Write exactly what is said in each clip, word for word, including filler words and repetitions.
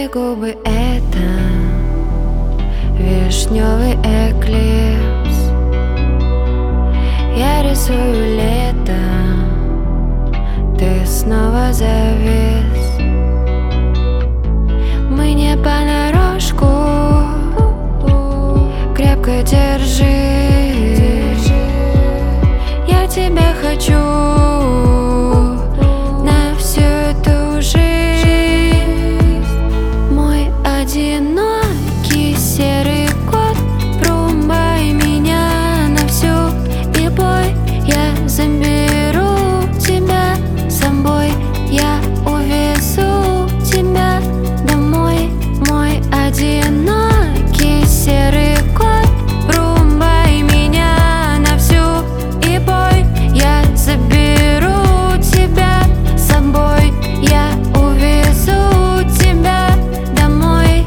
Твои губы — это вишневый эклипс. Я рисую лето, ты снова завис. Мы не понарошку, крепко держи. Я тебя хочу на всю эту жизнь. Мой одинокий серый кот, врубай меня на всю и бой. Я заберу тебя с собой, я увезу тебя домой. Мой одинокий серый кот, врубай меня на всю и бой. Я заберу тебя с собой, я увезу тебя домой.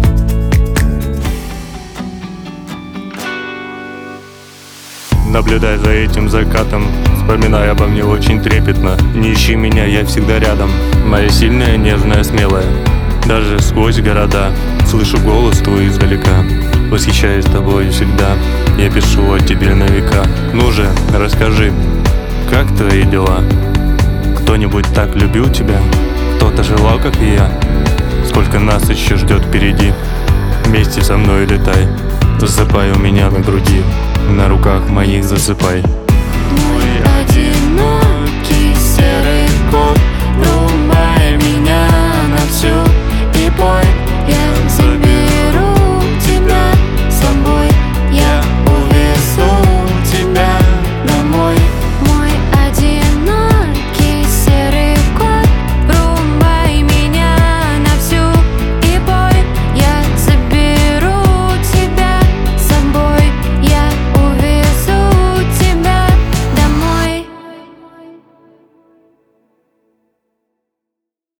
Наблюдай за этим закатом, вспоминай обо мне очень трепетно. Не ищи меня, я всегда рядом. Моя сильная, нежная, смелая. Даже сквозь города слышу голос твой издалека. Восхищаюсь тобой всегда, я пишу о тебе на века. Ну же, расскажи, как твои дела? Кто-нибудь так любил тебя? Кто-то желал, как и я? Сколько нас еще ждет впереди? Вместе со мной летай, засыпай у меня на груди, на руках моих засыпай. Мой одинокий серый кот,